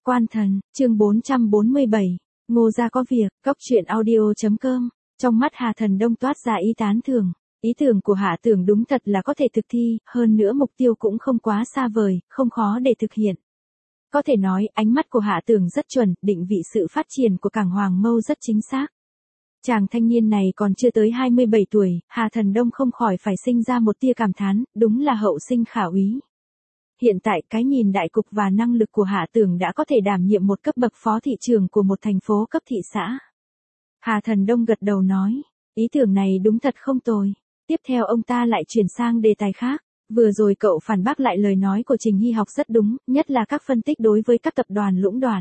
Quan thần, chương 447, Ngô gia có việc, Cốc truyện audio.com. Trong mắt Hà Thần Đông toát ra ý tán thưởng. Ý tưởng của Hạ Tưởng đúng thật là có thể thực thi, hơn nữa mục tiêu cũng không quá xa vời, không khó để thực hiện. Có thể nói, ánh mắt của Hạ Tưởng rất chuẩn, định vị sự phát triển của cảng Hoàng Mâu rất chính xác. Chàng thanh niên này còn chưa tới 27 tuổi, Hà Thần Đông không khỏi phải sinh ra một tia cảm thán, đúng là hậu sinh khả úy. Hiện tại cái nhìn đại cục và năng lực của Hạ Tưởng đã có thể đảm nhiệm một cấp bậc phó thị trưởng của một thành phố cấp thị xã. Hà Thần Đông gật đầu nói, ý tưởng này đúng thật không tồi. Tiếp theo ông ta lại chuyển sang đề tài khác. Vừa rồi cậu phản bác lại lời nói của Trình Hy Học rất đúng, nhất là các phân tích đối với các tập đoàn lũng đoạn.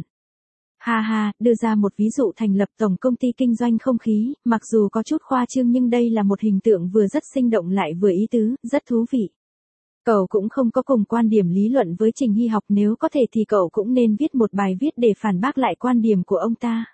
Ha ha, đưa ra một ví dụ thành lập tổng công ty kinh doanh không khí, mặc dù có chút khoa trương nhưng đây là một hình tượng vừa rất sinh động lại vừa ý tứ, rất thú vị. Cậu cũng không có cùng quan điểm lý luận với Trình Hy Học, nếu có thể thì cậu cũng nên viết một bài viết để phản bác lại quan điểm của ông ta.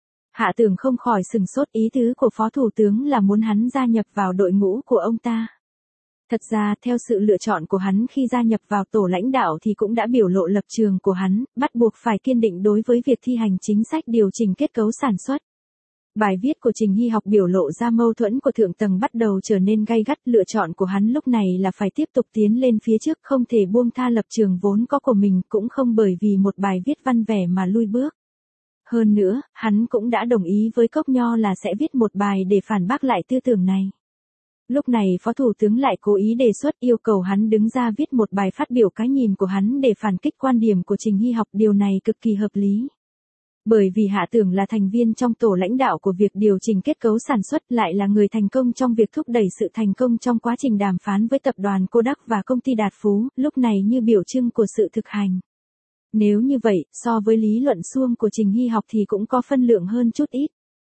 Hạ Tưởng không khỏi sừng sốt, ý tứ của Phó Thủ tướng là muốn hắn gia nhập vào đội ngũ của ông ta. Thật ra, theo sự lựa chọn của hắn khi gia nhập vào tổ lãnh đạo thì cũng đã biểu lộ lập trường của hắn, bắt buộc phải kiên định đối với việc thi hành chính sách điều chỉnh kết cấu sản xuất. Bài viết của Trình Hy Học biểu lộ ra mâu thuẫn của thượng tầng bắt đầu trở nên gay gắt, lựa chọn của hắn lúc này là phải tiếp tục tiến lên phía trước, không thể buông tha lập trường vốn có của mình, cũng không bởi vì một bài viết văn vẻ mà lui bước. Hơn nữa, hắn cũng đã đồng ý với Cốc Nho là sẽ viết một bài để phản bác lại tư tưởng này. Lúc này Phó Thủ tướng lại cố ý đề xuất yêu cầu hắn đứng ra viết một bài phát biểu cái nhìn của hắn để phản kích quan điểm của Trình Hy Học, điều này cực kỳ hợp lý. Bởi vì Hạ Tưởng là thành viên trong tổ lãnh đạo của việc điều chỉnh kết cấu sản xuất, lại là người thành công trong việc thúc đẩy sự thành công trong quá trình đàm phán với tập đoàn Kodak và công ty Đạt Phú, lúc này như biểu trưng của sự thực hành. Nếu như vậy, so với lý luận suông của Trình Hy Học thì cũng có phân lượng hơn chút ít.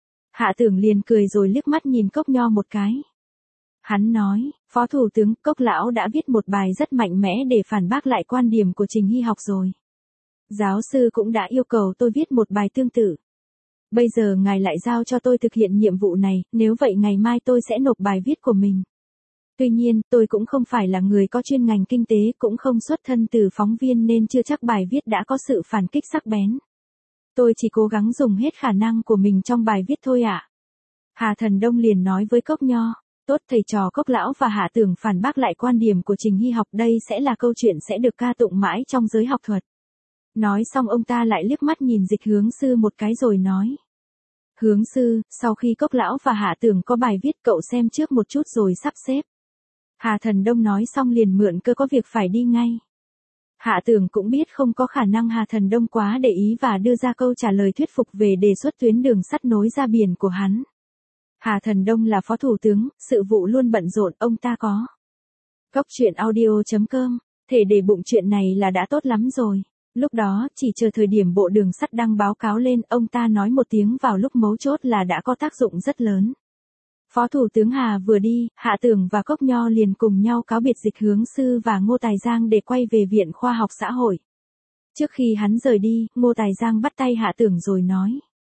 Hạ Tưởng liền cười rồi liếc mắt nhìn Cốc Nho một cái. Hắn nói, Phó Thủ tướng, Cốc Lão đã viết một bài rất mạnh mẽ để phản bác lại quan điểm của Trình Hy Học rồi. Giáo sư cũng đã yêu cầu tôi viết một bài tương tự. Bây giờ ngài lại giao cho tôi thực hiện nhiệm vụ này, nếu vậy ngày mai tôi sẽ nộp bài viết của mình. Tuy nhiên, tôi cũng không phải là người có chuyên ngành kinh tế, cũng không xuất thân từ phóng viên nên chưa chắc bài viết đã có sự phản kích sắc bén. Tôi chỉ cố gắng dùng hết khả năng của mình trong bài viết thôi ạ. Hà Thần Đông liền nói với Cốc Nho, tốt, thầy trò Cốc Lão và Hạ Tưởng phản bác lại quan điểm của Trình Hy Học, đây sẽ là câu chuyện sẽ được ca tụng mãi trong giới học thuật. Nói xong ông ta lại liếc mắt nhìn Dịch Hướng Sư một cái rồi nói. Hướng Sư, sau khi Cốc Lão và Hạ Tưởng có bài viết cậu xem trước một chút rồi sắp xếp. Hà Thần Đông nói xong liền mượn cơ có việc phải đi ngay. Hạ Tưởng cũng biết không có khả năng Hà Thần Đông quá để ý và đưa ra câu trả lời thuyết phục về đề xuất tuyến đường sắt nối ra biển của hắn. Hà Thần Đông là Phó Thủ tướng, sự vụ luôn bận rộn, ông ta có. Cốc truyện audio.com, thể để bụng chuyện này là đã tốt lắm rồi. Lúc đó, chỉ chờ thời điểm bộ đường sắt đăng báo cáo lên, ông ta nói một tiếng vào lúc mấu chốt là đã có tác dụng rất lớn. Phó Thủ tướng Hà vừa đi, Hạ Tưởng và Cốc Nho liền cùng nhau cáo biệt Dịch Hướng Sư và Ngô Tài Giang để quay về Viện Khoa học Xã hội. Trước khi hắn rời đi, Ngô Tài Giang bắt tay Hạ Tưởng rồi nói.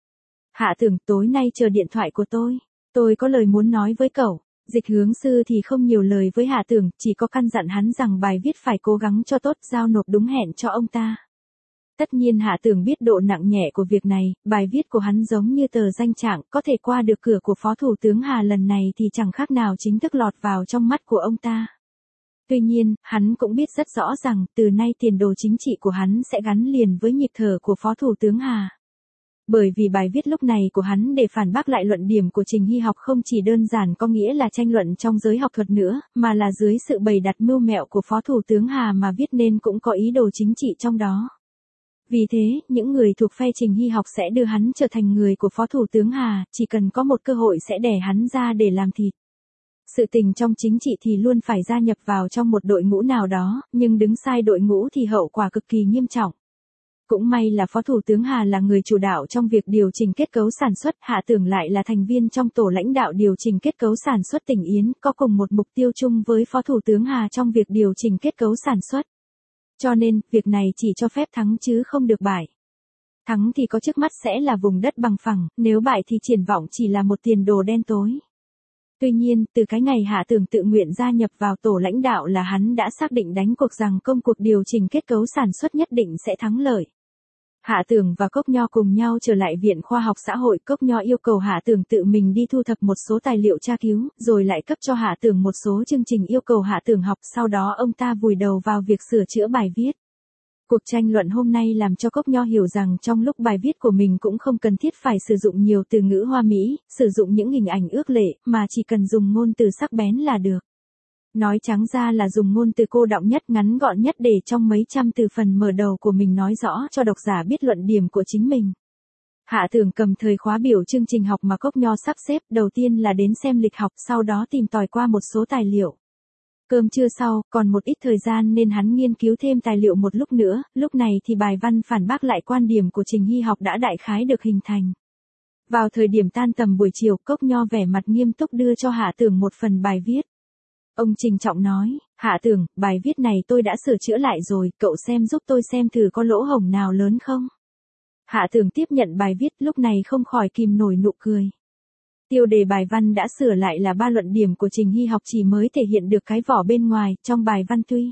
Hạ Tưởng, tối nay chờ điện thoại của tôi có lời muốn nói với cậu. Dịch Hướng Sư thì không nhiều lời với Hạ Tưởng, chỉ có căn dặn hắn rằng bài viết phải cố gắng cho tốt, giao nộp đúng hẹn cho ông ta. Tất nhiên Hạ Tưởng biết độ nặng nhẹ của việc này, bài viết của hắn giống như tờ danh trạng, có thể qua được cửa của Phó Thủ tướng Hà lần này thì chẳng khác nào chính thức lọt vào trong mắt của ông ta. Tuy nhiên, hắn cũng biết rất rõ rằng, từ nay tiền đồ chính trị của hắn sẽ gắn liền với nhịp thở của Phó Thủ tướng Hà. Bởi vì bài viết lúc này của hắn để phản bác lại luận điểm của Trình Hy Học không chỉ đơn giản có nghĩa là tranh luận trong giới học thuật nữa, mà là dưới sự bày đặt mưu mẹo của Phó Thủ tướng Hà mà viết nên cũng có ý đồ chính trị trong đó. Vì thế, những người thuộc phe Trình Hy Học sẽ đưa hắn trở thành người của Phó Thủ tướng Hà, chỉ cần có một cơ hội sẽ đẻ hắn ra để làm thịt. Sự tình trong chính trị thì luôn phải gia nhập vào trong một đội ngũ nào đó, nhưng đứng sai đội ngũ thì hậu quả cực kỳ nghiêm trọng. Cũng may là Phó Thủ tướng Hà là người chủ đạo trong việc điều chỉnh kết cấu sản xuất, Hạ Tưởng lại là thành viên trong tổ lãnh đạo điều chỉnh kết cấu sản xuất tỉnh Yến, có cùng một mục tiêu chung với Phó Thủ tướng Hà trong việc điều chỉnh kết cấu sản xuất. Cho nên, việc này chỉ cho phép thắng chứ không được bại. Thắng thì có trước mắt sẽ là vùng đất bằng phẳng, nếu bại thì triển vọng chỉ là một tiền đồ đen tối. Tuy nhiên, từ cái ngày Hạ Tưởng tự nguyện gia nhập vào tổ lãnh đạo là hắn đã xác định đánh cuộc rằng công cuộc điều chỉnh kết cấu sản xuất nhất định sẽ thắng lợi. Hạ Tường và Cốc Nho cùng nhau trở lại Viện Khoa học Xã hội. Cốc Nho yêu cầu Hạ Tường tự mình đi thu thập một số tài liệu tra cứu, rồi lại cấp cho Hạ Tường một số chương trình yêu cầu Hạ Tường học, sau đó ông ta vùi đầu vào việc sửa chữa bài viết. Cuộc tranh luận hôm nay làm cho Cốc Nho hiểu rằng trong lúc bài viết của mình cũng không cần thiết phải sử dụng nhiều từ ngữ hoa mỹ, sử dụng những hình ảnh ước lệ, mà chỉ cần dùng ngôn từ sắc bén là được. Nói trắng ra là dùng ngôn từ cô đọng nhất, ngắn gọn nhất để trong mấy trăm từ phần mở đầu của mình nói rõ cho độc giả biết luận điểm của chính mình. Hạ Tường cầm thời khóa biểu chương trình học mà Cốc Nho sắp xếp, đầu tiên là đến xem lịch học, sau đó tìm tòi qua một số tài liệu. Cơm trưa sau, còn một ít thời gian nên hắn nghiên cứu thêm tài liệu một lúc nữa, lúc này thì bài văn phản bác lại quan điểm của Trình Hy Học đã đại khái được hình thành. Vào thời điểm tan tầm buổi chiều, Cốc Nho vẻ mặt nghiêm túc đưa cho Hạ Tường một phần bài viết. Ông Trình trọng nói, Hạ Tường, bài viết này tôi đã sửa chữa lại rồi, cậu xem giúp tôi xem thử có lỗ hổng nào lớn không? Hạ Tường tiếp nhận bài viết, lúc này không khỏi kìm nổi nụ cười. Tiêu đề bài văn đã sửa lại là 3 luận điểm của Trình Hy Học, chỉ mới thể hiện được cái vỏ bên ngoài, trong bài văn tuy.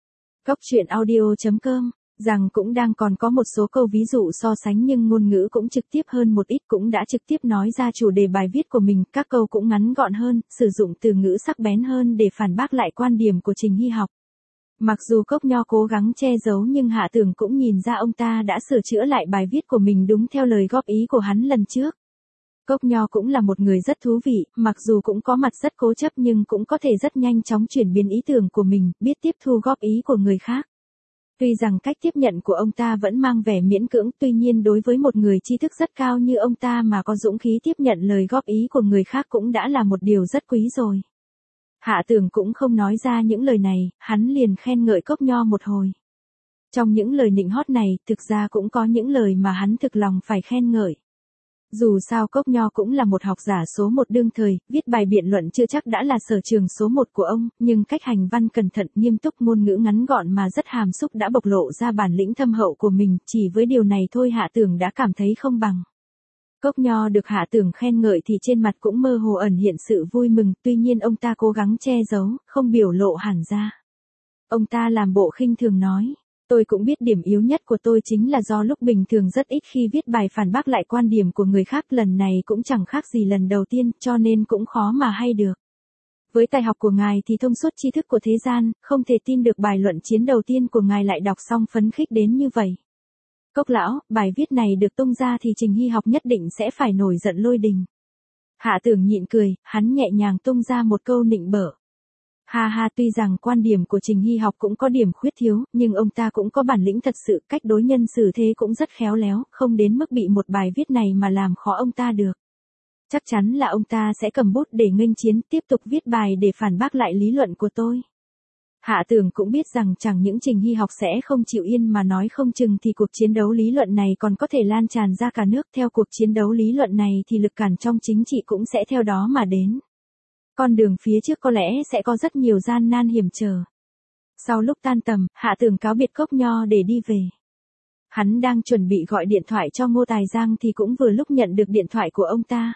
Coptruyện.audio.com rằng cũng đang còn có một số câu ví dụ so sánh nhưng ngôn ngữ cũng trực tiếp hơn một ít, cũng đã trực tiếp nói ra chủ đề bài viết của mình, các câu cũng ngắn gọn hơn, sử dụng từ ngữ sắc bén hơn để phản bác lại quan điểm của Trình Hy Học. Mặc dù Cốc Nho cố gắng che giấu nhưng Hạ Tường cũng nhìn ra ông ta đã sửa chữa lại bài viết của mình đúng theo lời góp ý của hắn lần trước. Cốc Nho cũng là một người rất thú vị, mặc dù cũng có mặt rất cố chấp nhưng cũng có thể rất nhanh chóng chuyển biến ý tưởng của mình, biết tiếp thu góp ý của người khác. Tuy rằng cách tiếp nhận của ông ta vẫn mang vẻ miễn cưỡng, tuy nhiên đối với một người tri thức rất cao như ông ta mà có dũng khí tiếp nhận lời góp ý của người khác cũng đã là một điều rất quý rồi. Hạ Tường cũng không nói ra những lời này, hắn liền khen ngợi Cốc Nho một hồi. Trong những lời nịnh hót này, thực ra cũng có những lời mà hắn thực lòng phải khen ngợi. Dù sao Cốc Nho cũng là một học giả số 1 đương thời, viết bài biện luận chưa chắc đã là sở trường số 1 của ông, nhưng cách hành văn cẩn thận, nghiêm túc, ngôn ngữ ngắn gọn mà rất hàm xúc đã bộc lộ ra bản lĩnh thâm hậu của mình, chỉ với điều này thôi Hạ Tường đã cảm thấy không bằng. Cốc Nho được Hạ Tường khen ngợi thì trên mặt cũng mơ hồ ẩn hiện sự vui mừng, tuy nhiên ông ta cố gắng che giấu, không biểu lộ hẳn ra. Ông ta làm bộ khinh thường nói. Tôi cũng biết điểm yếu nhất của tôi chính là do lúc bình thường rất ít khi viết bài phản bác lại quan điểm của người khác, lần này cũng chẳng khác gì lần đầu tiên, cho nên cũng khó mà hay được. Với tài học của ngài thì thông suốt tri thức của thế gian, không thể tin được bài luận chiến đầu tiên của ngài lại đọc xong phấn khích đến như vậy. Cốc lão, bài viết này được tung ra thì Trình Hy Học nhất định sẽ phải nổi giận lôi đình. Hạ Tường nhịn cười, hắn nhẹ nhàng tung ra một câu nịnh bợ. Ha ha, tuy rằng quan điểm của Trình Hy Học cũng có điểm khuyết thiếu, nhưng ông ta cũng có bản lĩnh thật sự, cách đối nhân xử thế cũng rất khéo léo, không đến mức bị một bài viết này mà làm khó ông ta được. Chắc chắn là ông ta sẽ cầm bút để nghênh chiến, tiếp tục viết bài để phản bác lại lý luận của tôi. Hạ Tường cũng biết rằng chẳng những Trình Hy Học sẽ không chịu yên mà nói không chừng thì cuộc chiến đấu lý luận này còn có thể lan tràn ra cả nước, theo cuộc chiến đấu lý luận này thì lực cản trong chính trị cũng sẽ theo đó mà đến. Con đường phía trước có lẽ sẽ có rất nhiều gian nan hiểm trở. Sau lúc tan tầm, Hạ Tường cáo biệt Cốc Nho để đi về. Hắn đang chuẩn bị gọi điện thoại cho Ngô Tài Giang thì cũng vừa lúc nhận được điện thoại của ông ta.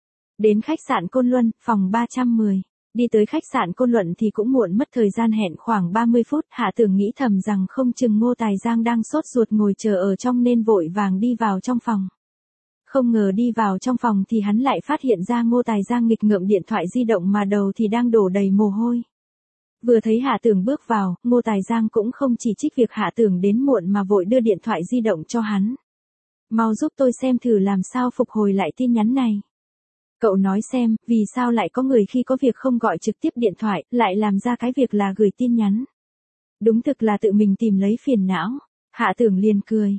Đến khách sạn Côn Luân, phòng 310. Đi tới khách sạn Côn Luân thì cũng muộn, mất thời gian hẹn khoảng 30 phút. Hạ Tường nghĩ thầm rằng không chừng Ngô Tài Giang đang sốt ruột ngồi chờ ở trong nên vội vàng đi vào trong phòng. Không ngờ đi vào trong phòng thì hắn lại phát hiện ra Ngô Tài Giang nghịch ngợm điện thoại di động mà đầu thì đang đổ đầy mồ hôi. Vừa thấy Hạ Tường bước vào, Ngô Tài Giang cũng không chỉ trích việc Hạ Tường đến muộn mà vội đưa điện thoại di động cho hắn. Mau giúp tôi xem thử làm sao phục hồi lại tin nhắn này. Cậu nói xem, vì sao lại có người khi có việc không gọi trực tiếp điện thoại, lại làm ra cái việc là gửi tin nhắn. Đúng thực là tự mình tìm lấy phiền não. Hạ Tường liền cười,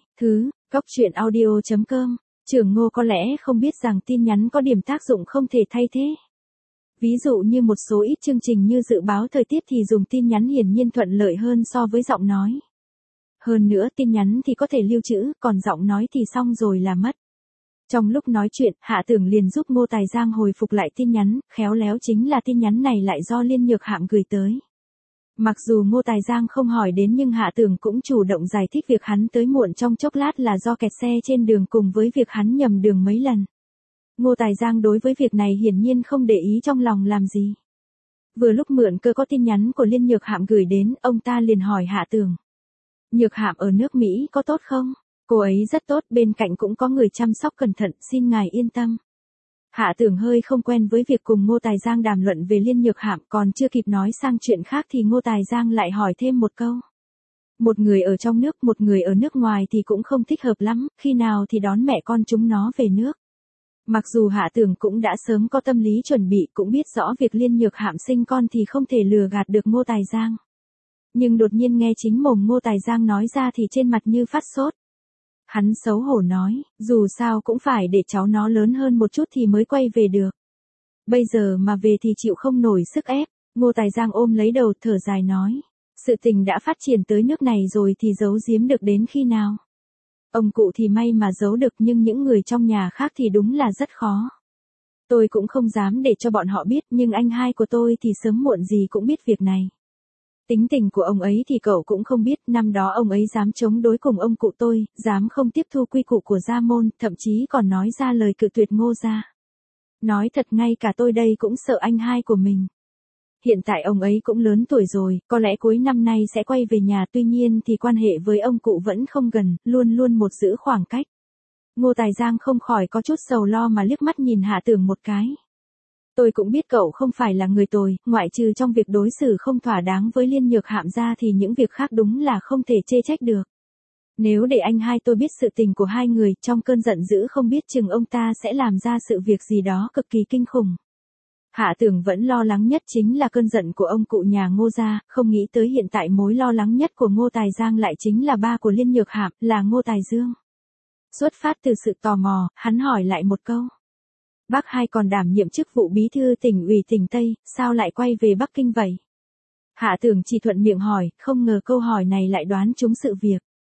Coptruyện.audio.com. Trưởng Ngô có lẽ không biết rằng tin nhắn có điểm tác dụng không thể thay thế. Ví dụ như một số ít chương trình như dự báo thời tiết thì dùng tin nhắn hiển nhiên thuận lợi hơn so với giọng nói. Hơn nữa tin nhắn thì có thể lưu trữ, còn giọng nói thì xong rồi là mất. Trong lúc nói chuyện, Hạ Tường liền giúp Ngô Tài Giang hồi phục lại tin nhắn, khéo léo chính là tin nhắn này lại do Liên Nhược Hạm gửi tới. Mặc dù Ngô Tài Giang không hỏi đến nhưng Hạ Tường cũng chủ động giải thích việc hắn tới muộn trong chốc lát là do kẹt xe trên đường cùng với việc hắn nhầm đường mấy lần. Ngô Tài Giang đối với việc này hiển nhiên không để ý trong lòng làm gì. Vừa lúc mượn cơ có tin nhắn của Liên Nhược Hạm gửi đến, ông ta liền hỏi Hạ Tường. Nhược Hạm ở nước Mỹ có tốt không? Cô ấy rất tốt, bên cạnh cũng có người chăm sóc cẩn thận, xin ngài yên tâm. Hạ Tưởng hơi không quen với việc cùng Ngô Tài Giang đàm luận về Liên Nhược Hạm, còn chưa kịp nói sang chuyện khác thì Ngô Tài Giang lại hỏi thêm một câu. Một người ở trong nước, một người ở nước ngoài thì cũng không thích hợp lắm, khi nào thì đón mẹ con chúng nó về nước. Mặc dù Hạ Tưởng cũng đã sớm có tâm lý chuẩn bị, cũng biết rõ việc Liên Nhược Hạm sinh con thì không thể lừa gạt được Ngô Tài Giang. Nhưng đột nhiên nghe chính mồm Ngô Tài Giang nói ra thì trên mặt như phát sốt. Hắn xấu hổ nói, dù sao cũng phải để cháu nó lớn hơn một chút thì mới quay về được. Bây giờ mà về thì chịu không nổi sức ép. Ngô Tài Giang ôm lấy đầu thở dài nói. Sự tình đã phát triển tới nước này rồi thì giấu giếm được đến khi nào? Ông cụ thì may mà giấu được, nhưng những người trong nhà khác thì đúng là rất khó. Tôi cũng không dám để cho bọn họ biết, nhưng anh hai của tôi thì sớm muộn gì cũng biết việc này. Tính tình của ông ấy thì cậu cũng không biết, năm đó ông ấy dám chống đối cùng ông cụ tôi, dám không tiếp thu quy củ của gia môn, thậm chí còn nói ra lời cự tuyệt Ngô gia. Nói thật ngay cả tôi đây cũng sợ anh hai của mình. Hiện tại ông ấy cũng lớn tuổi rồi, có lẽ cuối năm nay sẽ quay về nhà, tuy nhiên thì quan hệ với ông cụ vẫn không gần, luôn luôn một giữ khoảng cách. Ngô Tài Giang không khỏi có chút sầu lo mà liếc mắt nhìn Hạ Tưởng một cái. Tôi cũng biết cậu không phải là người tồi, ngoại trừ trong việc đối xử không thỏa đáng với Liên Nhược Hạm ra thì những việc khác đúng là không thể chê trách được. Nếu để anh hai tôi biết sự tình của hai người, trong cơn giận dữ không biết chừng ông ta sẽ làm ra sự việc gì đó cực kỳ kinh khủng. Hạ Tưởng vẫn lo lắng nhất chính là cơn giận của ông cụ nhà Ngô gia, không nghĩ tới hiện tại mối lo lắng nhất của Ngô Tài Giang lại chính là ba của Liên Nhược Hạm, là Ngô Tài Dương. Xuất phát từ sự tò mò, hắn hỏi lại một câu. Bác hai còn đảm nhiệm chức vụ bí thư tỉnh ủy tỉnh Tây, sao lại quay về Bắc Kinh vậy? Hạ Tưởng chỉ thuận miệng hỏi, không ngờ câu hỏi này lại đoán trúng sự việc.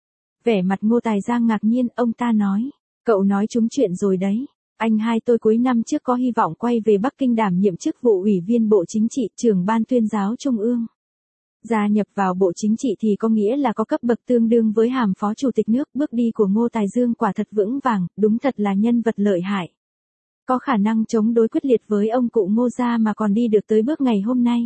Vẻ mặt Ngô Tài Giang ngạc nhiên, ông ta nói, cậu nói trúng chuyện rồi đấy. Anh hai tôi cuối năm trước có hy vọng quay về Bắc Kinh đảm nhiệm chức vụ ủy viên Bộ Chính trị, trưởng ban tuyên giáo Trung ương. Gia nhập vào Bộ Chính trị thì có nghĩa là có cấp bậc tương đương với hàm Phó Chủ tịch nước, bước đi của Ngô Tài Dương quả thật vững vàng, đúng thật là nhân vật lợi hại. Có khả năng chống đối quyết liệt với ông cụ Ngô gia mà còn đi được tới bước ngày hôm nay.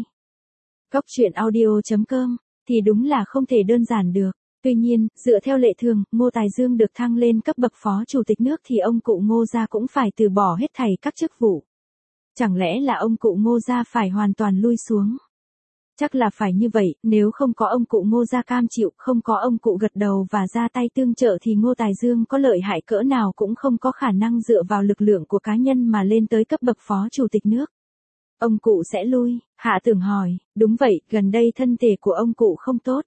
Cóc truyện audio.com, thì đúng là không thể đơn giản được. Tuy nhiên, dựa theo lệ thường, Ngô Tài Dương được thăng lên cấp bậc Phó Chủ tịch nước thì ông cụ Ngô gia cũng phải từ bỏ hết thảy các chức vụ. Chẳng lẽ là ông cụ Ngô gia phải hoàn toàn lui xuống? Chắc là phải như vậy, nếu không có ông cụ Ngô gia cam chịu, không có ông cụ gật đầu và ra tay tương trợ thì Ngô Tài Dương có lợi hại cỡ nào cũng không có khả năng dựa vào lực lượng của cá nhân mà lên tới cấp bậc Phó Chủ tịch nước. Ông cụ sẽ lui, Hạ Tưởng hỏi, đúng vậy, gần đây thân thể của ông cụ không tốt.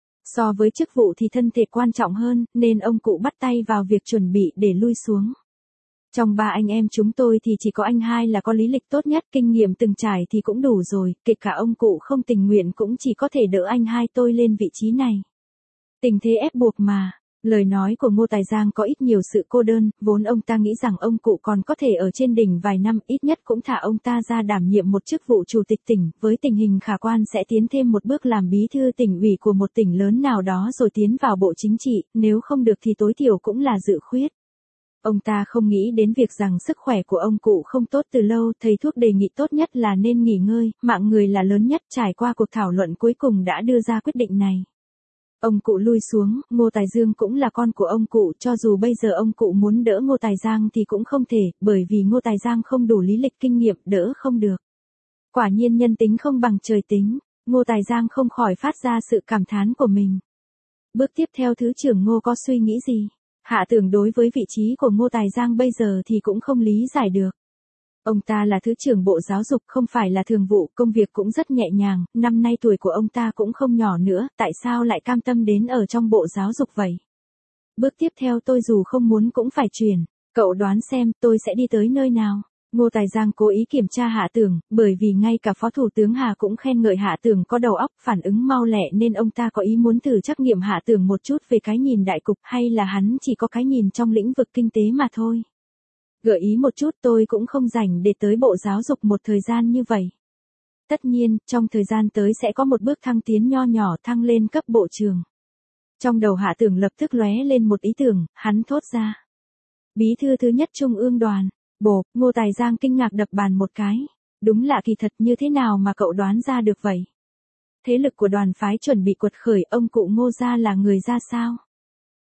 So với chức vụ thì thân thể quan trọng hơn, nên ông cụ bắt tay vào việc chuẩn bị để lui xuống. Trong ba anh em chúng tôi thì chỉ có anh hai là có lý lịch tốt nhất, kinh nghiệm từng trải thì cũng đủ rồi, kể cả ông cụ không tình nguyện cũng chỉ có thể đỡ anh hai tôi lên vị trí này. Tình thế ép buộc mà. Lời nói của Ngô Tài Giang có ít nhiều sự cô đơn, vốn ông ta nghĩ rằng ông cụ còn có thể ở trên đỉnh vài năm, ít nhất cũng thả ông ta ra đảm nhiệm một chức vụ chủ tịch tỉnh, với tình hình khả quan sẽ tiến thêm một bước làm bí thư tỉnh ủy của một tỉnh lớn nào đó rồi tiến vào Bộ Chính trị, nếu không được thì tối thiểu cũng là dự khuyết. Ông ta không nghĩ đến việc rằng sức khỏe của ông cụ không tốt từ lâu, thầy thuốc đề nghị tốt nhất là nên nghỉ ngơi, mạng người là lớn nhất, trải qua cuộc thảo luận cuối cùng đã đưa ra quyết định này. Ông cụ lui xuống, Ngô Tài Dương cũng là con của ông cụ, cho dù bây giờ ông cụ muốn đỡ Ngô Tài Giang thì cũng không thể, bởi vì Ngô Tài Giang không đủ lý lịch kinh nghiệm, đỡ không được. Quả nhiên nhân tính không bằng trời tính, Ngô Tài Giang không khỏi phát ra sự cảm thán của mình. Bước tiếp theo Thứ trưởng Ngô có suy nghĩ gì? Hạ Tưởng đối với vị trí của Ngô Tài Giang bây giờ thì cũng không lý giải được. Ông ta là Thứ trưởng Bộ Giáo dục, không phải là thường vụ, công việc cũng rất nhẹ nhàng, năm nay tuổi của ông ta cũng không nhỏ nữa, tại sao lại cam tâm đến ở trong Bộ Giáo dục vậy? Bước tiếp theo tôi dù không muốn cũng phải chuyển, cậu đoán xem tôi sẽ đi tới nơi nào? Ngô Tài Giang cố ý kiểm tra Hạ Tưởng, bởi vì ngay cả Phó Thủ tướng Hà cũng khen ngợi Hạ Tưởng có đầu óc, phản ứng mau lẹ nên ông ta có ý muốn thử trắc nghiệm Hạ Tưởng một chút về cái nhìn đại cục, hay là hắn chỉ có cái nhìn trong lĩnh vực kinh tế mà thôi. Gợi ý một chút, tôi cũng không rảnh để tới Bộ Giáo dục một thời gian như vậy. Tất nhiên, trong thời gian tới sẽ có một bước thăng tiến nho nhỏ, thăng lên cấp bộ trưởng. Trong đầu Hạ Tưởng lập tức lóe lên một ý tưởng, hắn thốt ra. Bí thư thứ nhất Trung ương đoàn. Bộp, Ngô Tài Giang kinh ngạc đập bàn một cái. Đúng lạ kỳ thật, như thế nào mà cậu đoán ra được vậy? Thế lực của đoàn phái chuẩn bị quật khởi, ông cụ Ngô gia là người ra sao?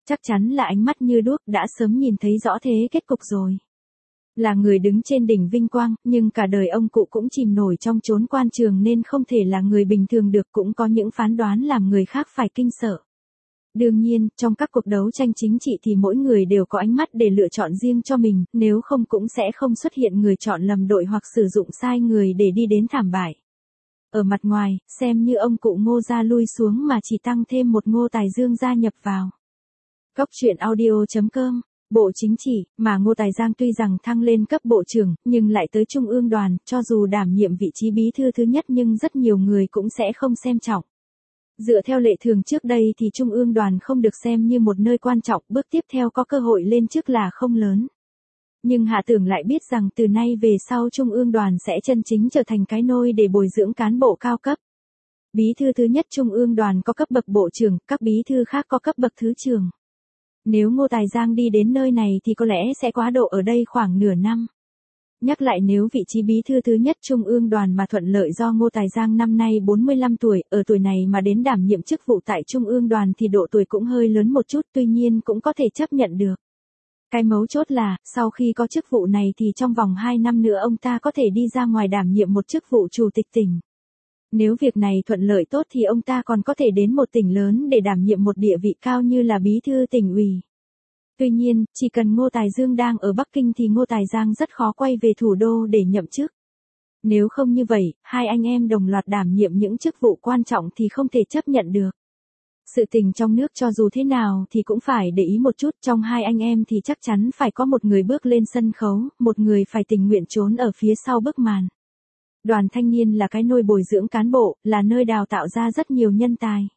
Chắc chắn là ánh mắt như đuốc đã sớm nhìn thấy rõ thế kết cục rồi. Là người đứng trên đỉnh vinh quang, nhưng cả đời ông cụ cũng chìm nổi trong chốn quan trường nên không thể là người bình thường được, cũng có những phán đoán làm người khác phải kinh sợ. Đương nhiên, trong các cuộc đấu tranh chính trị thì mỗi người đều có ánh mắt để lựa chọn riêng cho mình, nếu không cũng sẽ không xuất hiện người chọn lầm đội hoặc sử dụng sai người để đi đến thảm bại. Ở mặt ngoài, xem như ông cụ Ngô Gia lui xuống mà chỉ tăng thêm một Ngô Tài Dương gia nhập vào. Cốc truyện audio.com. Bộ Chính trị, mà Ngô Tài Giang tuy rằng thăng lên cấp bộ trưởng, nhưng lại tới Trung ương Đoàn, cho dù đảm nhiệm vị trí bí thư thứ nhất nhưng rất nhiều người cũng sẽ không xem trọng. Dựa theo lệ thường trước đây thì Trung ương Đoàn không được xem như một nơi quan trọng, bước tiếp theo có cơ hội lên chức là không lớn. Nhưng Hạ Tưởng lại biết rằng từ nay về sau Trung ương Đoàn sẽ chân chính trở thành cái nôi để bồi dưỡng cán bộ cao cấp. Bí thư thứ nhất Trung ương Đoàn có cấp bậc bộ trưởng, các bí thư khác có cấp bậc thứ trưởng. Nếu Ngô Tài Giang đi đến nơi này thì có lẽ sẽ quá độ ở đây khoảng nửa năm. Nhắc lại, nếu vị trí bí thư thứ nhất Trung ương Đoàn mà thuận lợi do Ngô Tài Giang năm nay 45 tuổi, ở tuổi này mà đến đảm nhiệm chức vụ tại Trung ương Đoàn thì độ tuổi cũng hơi lớn một chút, tuy nhiên cũng có thể chấp nhận được. Cái mấu chốt là, sau khi có chức vụ này thì trong vòng 2 năm nữa ông ta có thể đi ra ngoài đảm nhiệm một chức vụ chủ tịch tỉnh. Nếu việc này thuận lợi tốt thì ông ta còn có thể đến một tỉnh lớn để đảm nhiệm một địa vị cao như là bí thư tỉnh ủy. Tuy nhiên, chỉ cần Ngô Tài Dương đang ở Bắc Kinh thì Ngô Tài Giang rất khó quay về thủ đô để nhậm chức. Nếu không như vậy, hai anh em đồng loạt đảm nhiệm những chức vụ quan trọng thì không thể chấp nhận được. Sự tình trong nước cho dù thế nào thì cũng phải để ý một chút, trong hai anh em thì chắc chắn phải có một người bước lên sân khấu, một người phải tình nguyện trốn ở phía sau bức màn. Đoàn Thanh niên là cái nôi bồi dưỡng cán bộ, là nơi đào tạo ra rất nhiều nhân tài.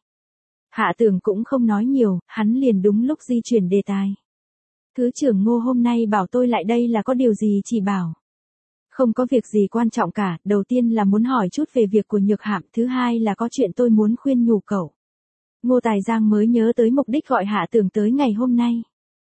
Hạ Tưởng cũng không nói nhiều, hắn liền đúng lúc di chuyển đề tài. Thứ trưởng Ngô hôm nay bảo tôi lại đây là có điều gì chỉ bảo. Không có việc gì quan trọng cả, đầu tiên là muốn hỏi chút về việc của Nhược Hạm, thứ hai là có chuyện tôi muốn khuyên nhủ cậu. Ngô Tài Giang mới nhớ tới mục đích gọi Hạ Tưởng tới ngày hôm nay.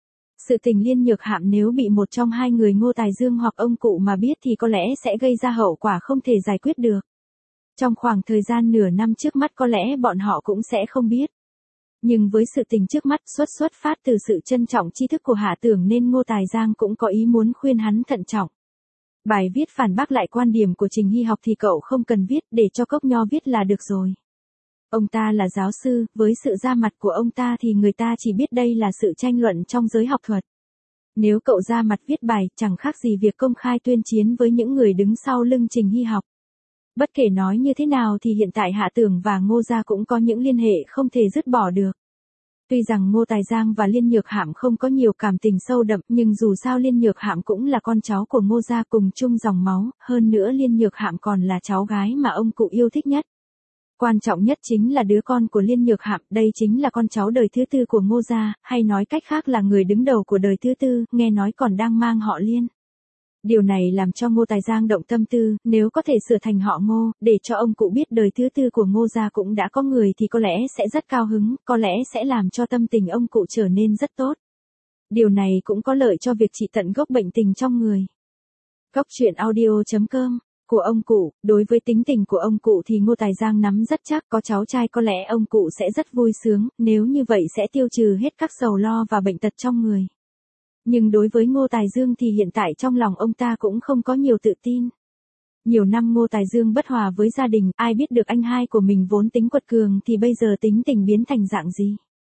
Sự tình Liên Nhược Hạm nếu bị một trong hai người Ngô Tài Dương hoặc ông cụ mà biết thì có lẽ sẽ gây ra hậu quả không thể giải quyết được. Trong khoảng thời gian nửa năm trước mắt có lẽ bọn họ cũng sẽ không biết. Nhưng với sự tình trước mắt xuất phát từ sự trân trọng tri thức của Hạ Tưởng nên Ngô Tài Giang cũng có ý muốn khuyên hắn thận trọng. Bài viết phản bác lại quan điểm của Trình Hy Học thì cậu không cần viết, để cho Cốc Nho viết là được rồi. Ông ta là giáo sư, với sự ra mặt của ông ta thì người ta chỉ biết đây là sự tranh luận trong giới học thuật. Nếu cậu ra mặt viết bài, chẳng khác gì việc công khai tuyên chiến với những người đứng sau lưng Trình Hy Học. Bất kể nói như thế nào thì hiện tại Hạ Tưởng và Ngô gia cũng có những liên hệ không thể dứt bỏ được. Tuy rằng Ngô Tài Giang và Liên Nhược Hạm không có nhiều cảm tình sâu đậm, nhưng dù sao Liên Nhược Hạm cũng là con cháu của Ngô gia cùng chung dòng máu, hơn nữa Liên Nhược Hạm còn là cháu gái mà ông cụ yêu thích nhất. Quan trọng nhất chính là đứa con của Liên Nhược Hạm, đây chính là con cháu đời thứ tư của Ngô gia, hay nói cách khác là người đứng đầu của đời thứ tư, nghe nói còn đang mang họ Liên. Điều này làm cho Ngô Tài Giang động tâm tư, nếu có thể sửa thành họ Ngô, để cho ông cụ biết đời thứ tư của Ngô gia cũng đã có người thì có lẽ sẽ rất cao hứng, có lẽ sẽ làm cho tâm tình ông cụ trở nên rất tốt. Điều này cũng có lợi cho việc trị tận gốc bệnh tình trong người. Cốc truyện audio.com. Của ông cụ, đối với tính tình của ông cụ thì Ngô Tài Giang nắm rất chắc, có cháu trai có lẽ ông cụ sẽ rất vui sướng, nếu như vậy sẽ tiêu trừ hết các sầu lo và bệnh tật trong người. Nhưng đối với Ngô Tài Dương thì hiện tại trong lòng ông ta cũng không có nhiều tự tin. Nhiều năm Ngô Tài Dương bất hòa với gia đình, ai biết được anh hai của mình vốn tính quật cường thì bây giờ tính tình biến thành dạng gì.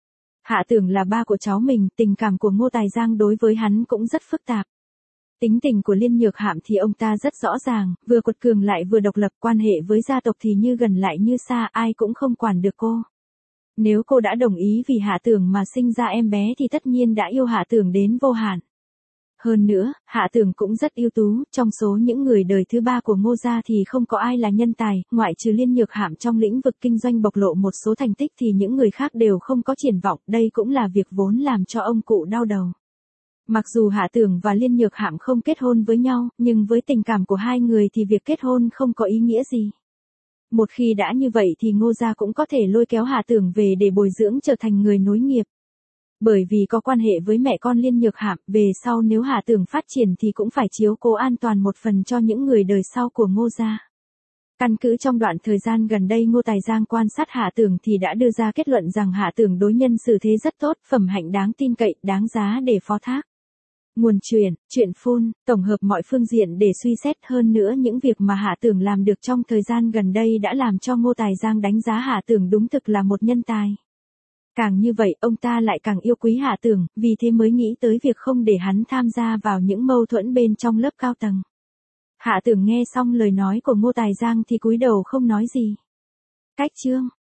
Hạ Tưởng là ba của cháu mình, tình cảm của Ngô Tài Giang đối với hắn cũng rất phức tạp. Tính tình của Liên Nhược Hạm thì ông ta rất rõ ràng, vừa quật cường lại vừa độc lập, quan hệ với gia tộc thì như gần lại như xa, ai cũng không quản được cô. Nếu cô đã đồng ý vì Hạ Tưởng mà sinh ra em bé thì tất nhiên đã yêu Hạ Tưởng đến vô hạn. Hơn nữa, Hạ Tưởng cũng rất ưu tú, trong số những người đời thứ ba của Ngô gia thì không có ai là nhân tài, ngoại trừ Liên Nhược Hạm trong lĩnh vực kinh doanh bộc lộ một số thành tích thì những người khác đều không có triển vọng, đây cũng là việc vốn làm cho ông cụ đau đầu. Mặc dù Hạ Tưởng và Liên Nhược Hạm không kết hôn với nhau, nhưng với tình cảm của hai người thì việc kết hôn không có ý nghĩa gì. Một khi đã như vậy thì Ngô gia cũng có thể lôi kéo Hạ Tưởng về để bồi dưỡng trở thành người nối nghiệp. Bởi vì có quan hệ với mẹ con Liên Nhược Hạm, về sau nếu Hạ Tưởng phát triển thì cũng phải chiếu cố an toàn một phần cho những người đời sau của Ngô gia. Căn cứ trong đoạn thời gian gần đây Ngô Tài Giang quan sát Hạ Tưởng thì đã đưa ra kết luận rằng Hạ Tưởng đối nhân xử thế rất tốt, phẩm hạnh đáng tin cậy, đáng giá để phó thác. Nguồn chuyện phun, tổng hợp mọi phương diện để suy xét, hơn nữa những việc mà Hạ Tưởng làm được trong thời gian gần đây đã làm cho Ngô Tài Giang đánh giá Hạ Tưởng đúng thực là một nhân tài. Càng như vậy, ông ta lại càng yêu quý Hạ Tưởng, vì thế mới nghĩ tới việc không để hắn tham gia vào những mâu thuẫn bên trong lớp cao tầng. Hạ Tưởng nghe xong lời nói của Ngô Tài Giang thì cúi đầu không nói gì. Cách chương